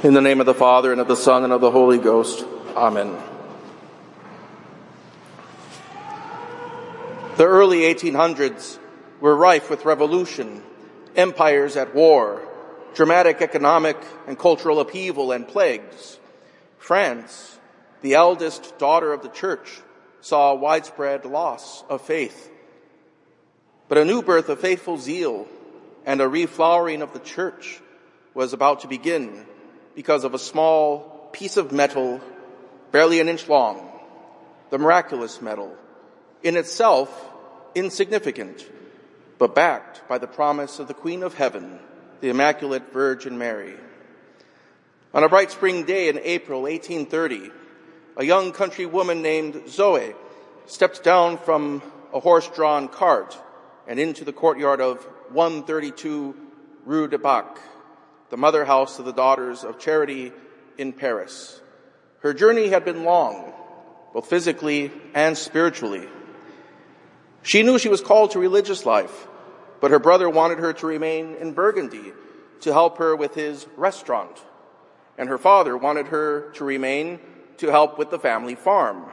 In the name of the Father, and of the Son, and of the Holy Ghost. Amen. The early 1800s were rife with revolution, empires at war, dramatic economic and cultural upheaval, and plagues. France, the eldest daughter of the Church, saw widespread loss of faith. But a new birth of faithful zeal and a reflowering of the Church was about to begin because of a small piece of metal, barely an inch long, the miraculous medal, in itself insignificant, but backed by the promise of the Queen of Heaven, the Immaculate Virgin Mary. On a bright spring day in April 1830, a young country woman named Zoe stepped down from a horse-drawn cart and into the courtyard of 132 Rue de Bac, the mother house of the Daughters of Charity in Paris. Her journey had been long, both physically and spiritually. She knew she was called to religious life, but her brother wanted her to remain in Burgundy to help her with his restaurant, and her father wanted her to remain to help with the family farm.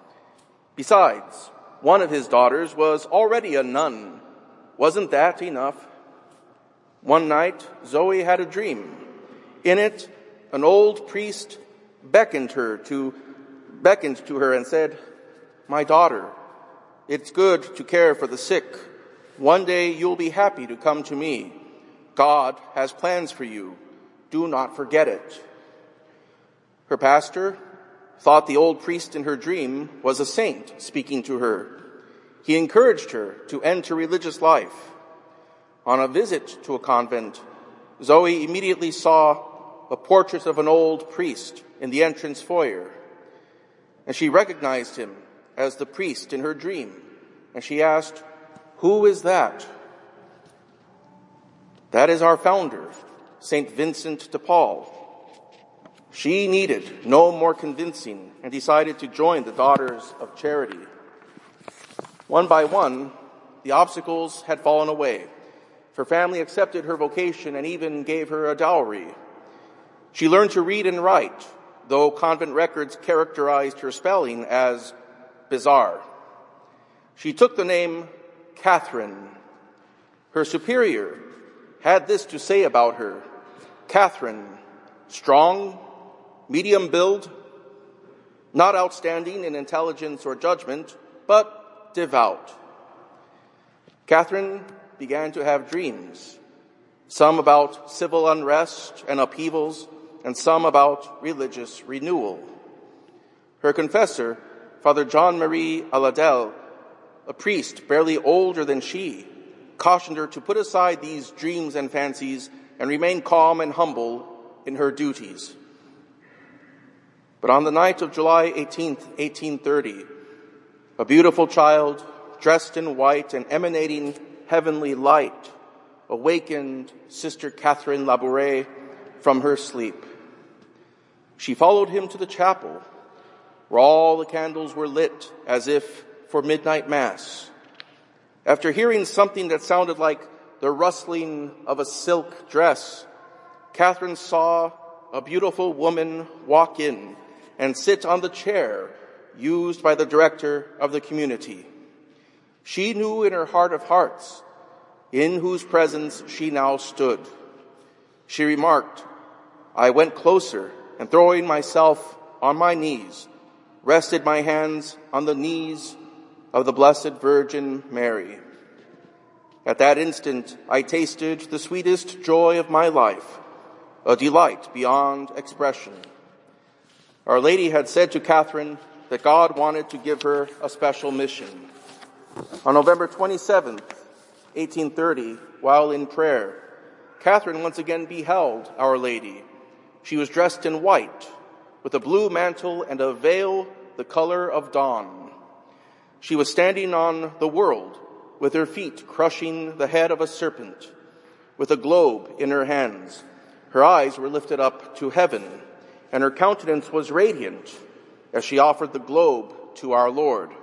Besides, one of his daughters was already a nun. Wasn't that enough? One night, Zoe had a dream. In it, an old priest beckoned to her and said, "My daughter, it's good to care for the sick. One day you'll be happy to come to me. God has plans for you. Do not forget it." Her pastor thought the old priest in her dream was a saint speaking to her. He encouraged her to enter religious life. On a visit to a convent, Zoe immediately saw a portrait of an old priest in the entrance foyer, and she recognized him as the priest in her dream, and she asked, "Who is that?" "That is our founder, St. Vincent de Paul." She needed no more convincing and decided to join the Daughters of Charity. One by one, the obstacles had fallen away. Her family accepted her vocation and even gave her a dowry. She learned to read and write, though convent records characterized her spelling as bizarre. She took the name Catherine. Her superior had this to say about her: "Catherine, strong, medium build, not outstanding in intelligence or judgment, but devout." Catherine began to have dreams, some about civil unrest and upheavals, and some about religious renewal. Her confessor, Father Jean-Marie Aladel, a priest barely older than she, cautioned her to put aside these dreams and fancies and remain calm and humble in her duties. But on the night of July 18th, 1830, a beautiful child, dressed in white and emanating heavenly light, awakened Sister Catherine Labouré from her sleep. She followed him to the chapel, where all the candles were lit as if for midnight mass. After hearing something that sounded like the rustling of a silk dress, Catherine saw a beautiful woman walk in and sit on the chair used by the director of the community. She knew in her heart of hearts in whose presence she now stood. She remarked, "I went closer and, throwing myself on my knees, rested my hands on the knees of the Blessed Virgin Mary. At that instant, I tasted the sweetest joy of my life, a delight beyond expression." Our Lady had said to Catherine that God wanted to give her a special mission. On November 27th, 1830, while in prayer, Catherine once again beheld Our Lady. She was dressed in white, with a blue mantle and a veil the color of dawn. She was standing on the world, with her feet crushing the head of a serpent, with a globe in her hands. Her eyes were lifted up to heaven, and her countenance was radiant as she offered the globe to our Lord.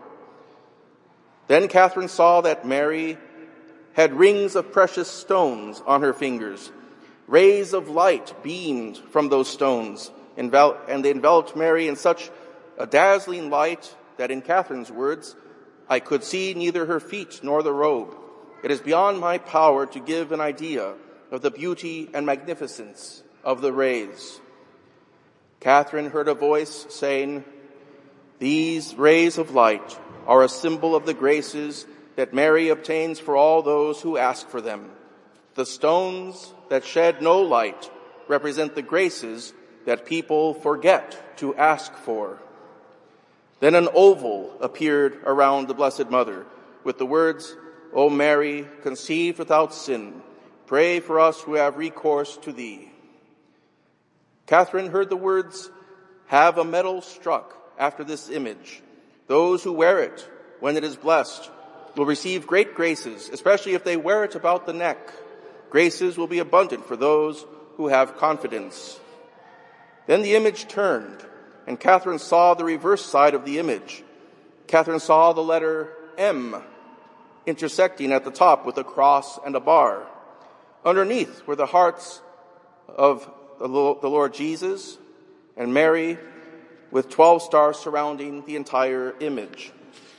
Then Catherine saw that Mary had rings of precious stones on her fingers, Rays of light beamed from those stones, and they enveloped Mary in such a dazzling light that, in Catherine's words, I could see neither her feet nor the robe. It is beyond my power to give an idea of the beauty and magnificence of the rays. Catherine heard a voice saying, "These rays of light are a symbol of the graces that Mary obtains for all those who ask for them. The stones that shed no light represent the graces that people forget to ask for." Then an oval appeared around the Blessed Mother with the words, "O Mary, conceived without sin, pray for us who have recourse to thee." Catherine heard the words, "Have a medal struck after this image. Those who wear it, when it is blessed, will receive great graces, especially if they wear it about the neck. Graces will be abundant for those who have confidence." Then the image turned, and Catherine saw the reverse side of the image. Catherine saw the letter M intersecting at the top with a cross and a bar. Underneath were the hearts of the Lord Jesus and Mary, with 12 stars surrounding the entire image.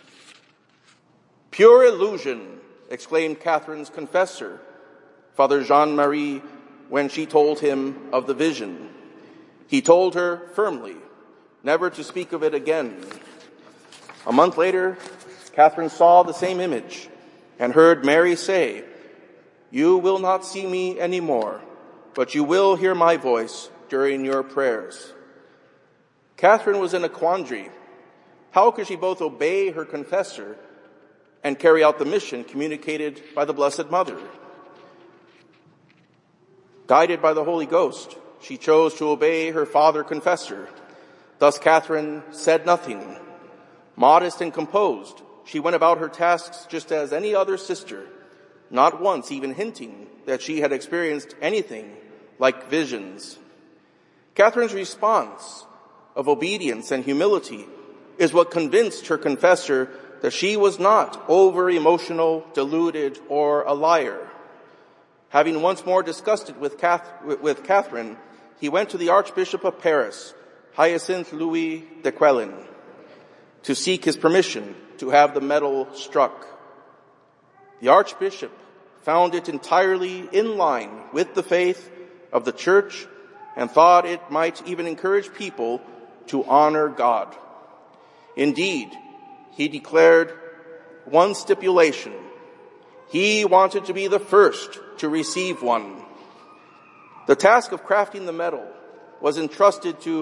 "Pure illusion," exclaimed Catherine's confessor, Father Jean-Marie, when she told him of the vision. He told her firmly never to speak of it again. A month later, Catherine saw the same image and heard Mary say, "You will not see me anymore, but you will hear my voice during your prayers." Catherine was in a quandary. How could she both obey her confessor and carry out the mission communicated by the Blessed Mother? Guided by the Holy Ghost, she chose to obey her father confessor. Thus Catherine said nothing. Modest and composed, she went about her tasks just as any other sister, not once even hinting that she had experienced anything like visions. Catherine's response of obedience and humility is what convinced her confessor that she was not over-emotional, deluded, or a liar. Having once more discussed it with Catherine, he went to the Archbishop of Paris, Hyacinthe Louis de Quellin, to seek his permission to have the medal struck. The Archbishop found it entirely in line with the faith of the Church and thought it might even encourage people to honor God. Indeed, he declared one stipulation. He wanted to be the first to receive one. The task of crafting the medal was entrusted to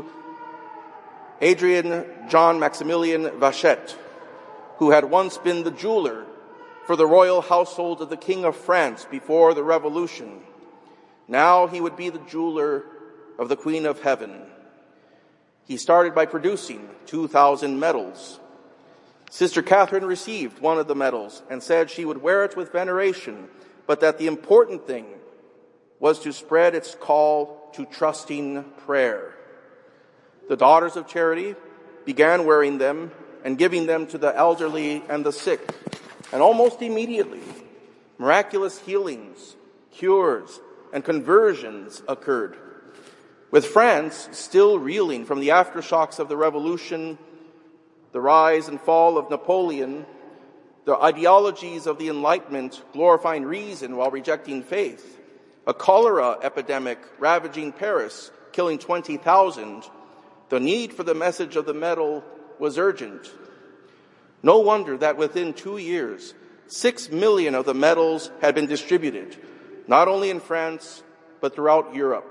Adrien Jean Maximilien Vachette, who had once been the jeweler for the royal household of the King of France before the Revolution. Now he would be the jeweler of the Queen of Heaven. He started by producing 2,000 medals. Sister Catherine received one of the medals and said she would wear it with veneration, but that the important thing was to spread its call to trusting prayer. The Daughters of Charity began wearing them and giving them to the elderly and the sick, and almost immediately, miraculous healings, cures, and conversions occurred. With France still reeling from the aftershocks of the Revolution, the rise and fall of Napoleon, the ideologies of the Enlightenment glorifying reason while rejecting faith, a cholera epidemic ravaging Paris, killing 20,000, the need for the message of the medal was urgent. No wonder that within 2 years, 6 million of the medals had been distributed, not only in France, but throughout Europe.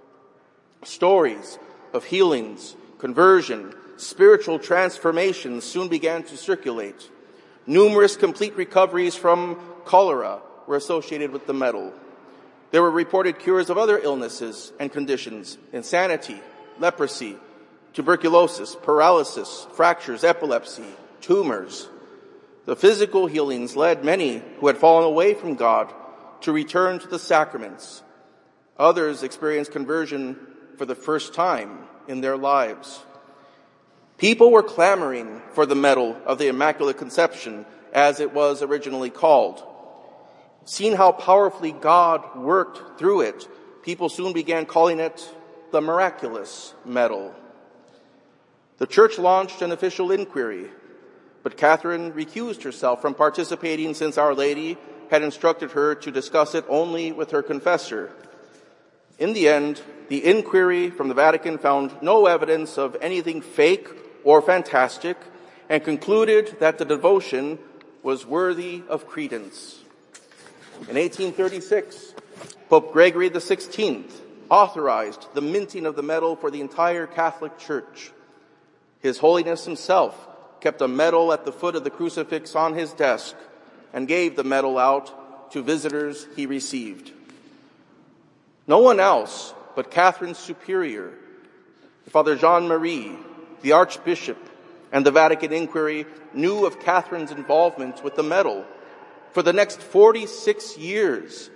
Stories of healings, conversion, spiritual transformations soon began to circulate. Numerous complete recoveries from cholera were associated with the medal. There were reported cures of other illnesses and conditions: insanity, leprosy, tuberculosis, paralysis, fractures, epilepsy, tumors. The physical healings led many who had fallen away from God to return to the sacraments. Others experienced conversion for the first time in their lives. People were clamoring for the medal of the Immaculate Conception, as it was originally called. Seeing how powerfully God worked through it, people soon began calling it the miraculous medal. The church launched an official inquiry, but Catherine recused herself from participating since Our Lady had instructed her to discuss it only with her confessor. In the end, the inquiry from the Vatican found no evidence of anything fake or fantastic and concluded that the devotion was worthy of credence. In 1836, Pope Gregory XVI authorized the minting of the medal for the entire Catholic Church. His Holiness himself kept a medal at the foot of the crucifix on his desk and gave the medal out to visitors he received. No one else but Catherine's superior, Father Jean-Marie, the Archbishop, and the Vatican inquiry knew of Catherine's involvement with the medal. For the next 46 years,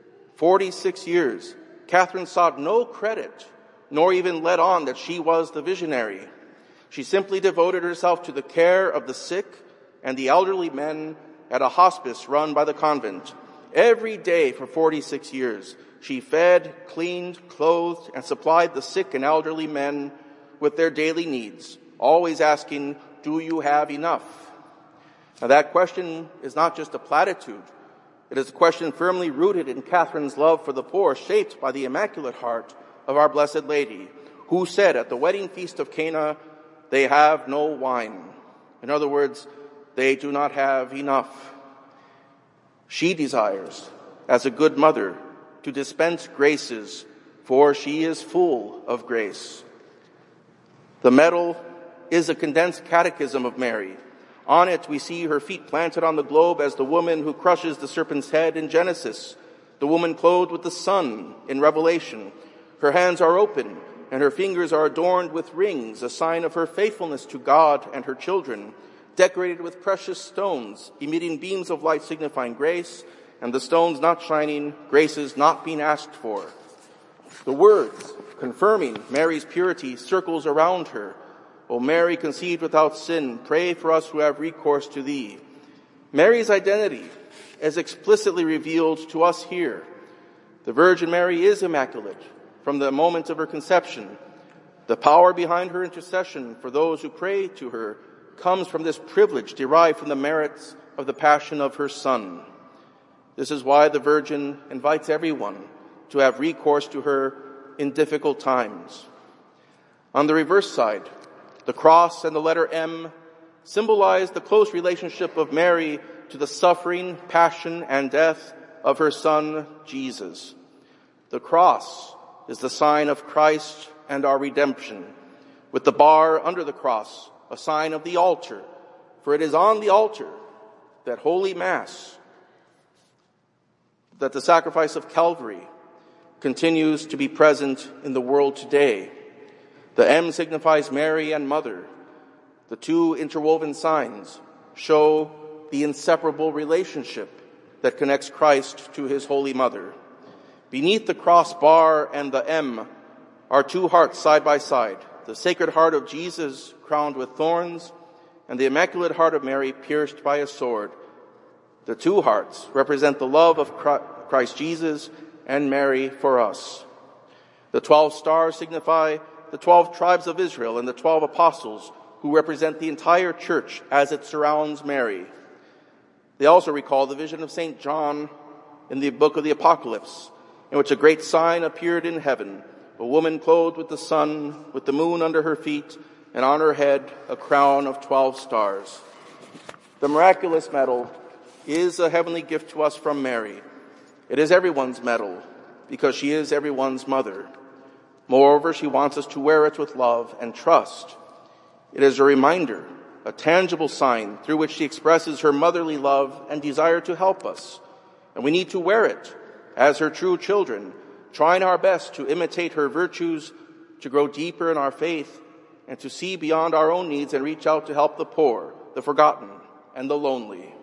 Catherine sought no credit, nor even let on that she was the visionary. She simply devoted herself to the care of the sick and the elderly men at a hospice run by the convent. Every day for 46 years, she fed, cleaned, clothed, and supplied the sick and elderly men with their daily needs, always asking, "Do you have enough?" Now that question is not just a platitude. It is a question firmly rooted in Catherine's love for the poor, shaped by the Immaculate Heart of Our Blessed Lady, who said at the wedding feast of Cana, "They have no wine." In other words, they do not have enough. She desires, as a good mother, to dispense graces, for she is full of grace. The medal is a condensed catechism of Mary. On it we see her feet planted on the globe as the woman who crushes the serpent's head in Genesis, the woman clothed with the sun in Revelation. Her hands are open and her fingers are adorned with rings, a sign of her faithfulness to God and her children, decorated with precious stones, emitting beams of light signifying grace, and the stones not shining, graces not being asked for. The words confirming Mary's purity circles around her. O Mary, conceived without sin, pray for us who have recourse to thee. Mary's identity is explicitly revealed to us here. The Virgin Mary is immaculate from the moment of her conception. The power behind her intercession for those who pray to her comes from this privilege derived from the merits of the passion of her Son. This is why the Virgin invites everyone to have recourse to her in difficult times. On the reverse side, the cross and the letter M symbolize the close relationship of Mary to the suffering, passion, and death of her Son, Jesus. The cross is the sign of Christ and our redemption, with the bar under the cross, a sign of the altar, for it is on the altar that Holy Mass, that the sacrifice of Calvary continues to be present in the world today. The M signifies Mary and Mother. The two interwoven signs show the inseparable relationship that connects Christ to his Holy Mother. Beneath the cross bar and the M are two hearts side by side, the Sacred Heart of Jesus crowned with thorns and the Immaculate Heart of Mary pierced by a sword. The two hearts represent the love of Christ Jesus and Mary for us. The 12 stars signify the 12 tribes of Israel and the 12 apostles who represent the entire church as it surrounds Mary. They also recall the vision of St. John in the book of the Apocalypse, in which a great sign appeared in heaven, a woman clothed with the sun, with the moon under her feet, and on her head a crown of 12 stars. The miraculous medal is a heavenly gift to us from Mary. It is everyone's medal, because she is everyone's mother. Moreover, she wants us to wear it with love and trust. It is a reminder, a tangible sign through which she expresses her motherly love and desire to help us. And we need to wear it as her true children, trying our best to imitate her virtues, to grow deeper in our faith, and to see beyond our own needs and reach out to help the poor, the forgotten, and the lonely.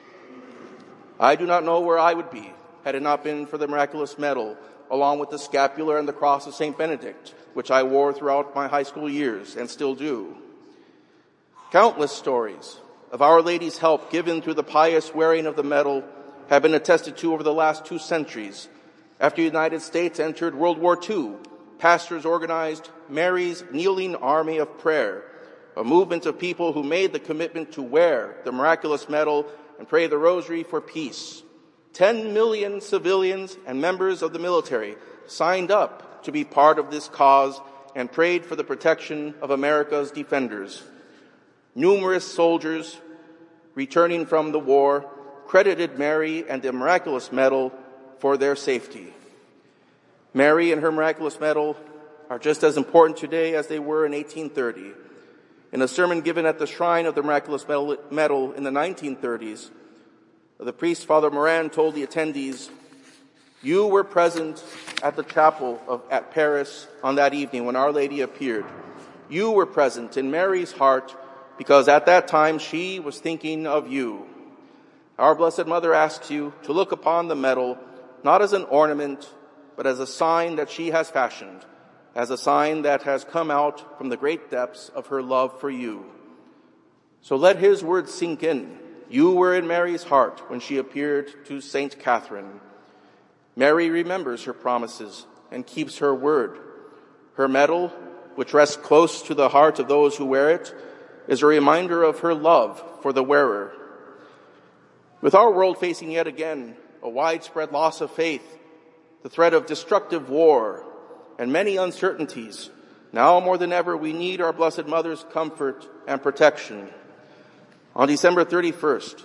I do not know where I would be had it not been for the miraculous medal, along with the scapular and the cross of St. Benedict, which I wore throughout my high school years and still do. Countless stories of Our Lady's help given through the pious wearing of the medal have been attested to over the last 2 centuries, After the United States entered World War II, pastors organized Mary's Kneeling Army of Prayer, a movement of people who made the commitment to wear the miraculous medal and pray the rosary for peace. 10 million civilians and members of the military signed up to be part of this cause and prayed for the protection of America's defenders. Numerous soldiers returning from the war credited Mary and the miraculous medal for their safety. Mary and her miraculous medal are just as important today as they were in 1830. In a sermon given at the shrine of the miraculous medal in the 1930s, the priest, Father Moran, told the attendees, "You were present at the chapel at Paris on that evening when Our Lady appeared. You were present in Mary's heart because at that time she was thinking of you. Our Blessed Mother asks you to look upon the medal not as an ornament, but as a sign that she has fashioned, as a sign that has come out from the great depths of her love for you. So let his words sink in. You were in Mary's heart when she appeared to Saint Catherine. Mary remembers her promises and keeps her word. Her medal, which rests close to the heart of those who wear it, is a reminder of her love for the wearer. With our world facing yet again a widespread loss of faith, the threat of destructive war, and many uncertainties, now more than ever we need our Blessed Mother's comfort and protection. On December 31st,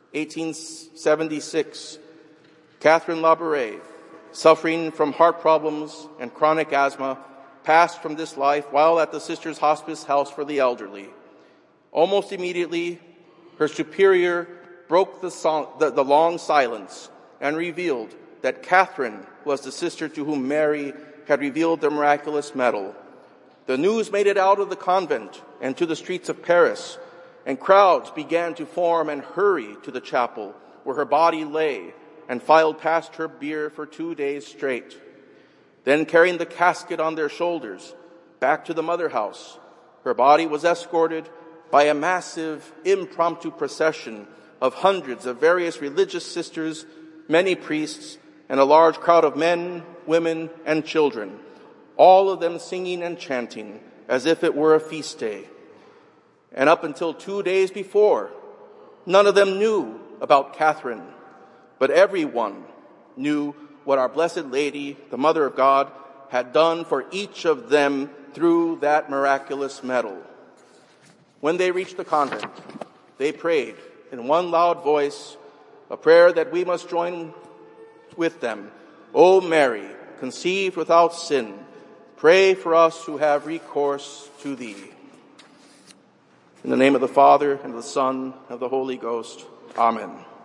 1876, Catherine Labouré, suffering from heart problems and chronic asthma, passed from this life while at the Sisters' Hospice House for the Elderly. Almost immediately, her superior broke the long silence and revealed that Catherine was the sister to whom Mary had revealed the miraculous medal. The news made it out of the convent and to the streets of Paris, and crowds began to form and hurry to the chapel where her body lay and filed past her bier for 2 days straight. Then, carrying the casket on their shoulders back to the mother house, her body was escorted by a massive impromptu procession of hundreds of various religious sisters, many priests, and a large crowd of men, women, and children, all of them singing and chanting as if it were a feast day. And up until 2 days before, none of them knew about Catherine, but everyone knew what our Blessed Lady, the Mother of God, had done for each of them through that miraculous medal. When they reached the convent, they prayed in one loud voice a prayer that we must join with them. O Mary, conceived without sin, pray for us who have recourse to thee. In the name of the Father, and of the Son, and of the Holy Ghost. Amen.